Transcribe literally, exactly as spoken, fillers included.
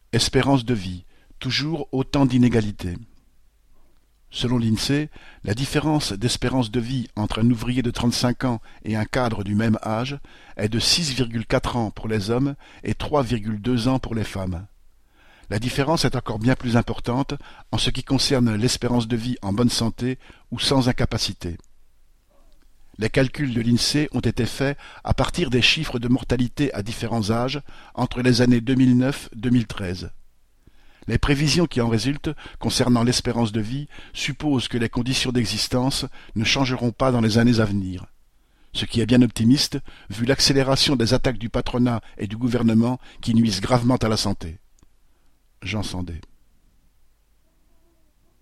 Espérance de vie, toujours autant d'inégalités. Selon l'INSEE, la différence d'espérance de vie entre un ouvrier de trente-cinq ans et un cadre du même âge est de six virgule quatre ans pour les hommes et trois virgule deux ans pour les femmes. La différence est encore bien plus importante en ce qui concerne l'espérance de vie en bonne santé ou sans incapacité. Les calculs de l'INSEE ont été faits à partir des chiffres de mortalité à différents âges entre les années deux mille neuf et deux mille treize. Les prévisions qui en résultent concernant l'espérance de vie supposent que les conditions d'existence ne changeront pas dans les années à venir. Ce qui est bien optimiste, vu l'accélération des attaques du patronat et du gouvernement qui nuisent gravement à la santé. Jean Sandé.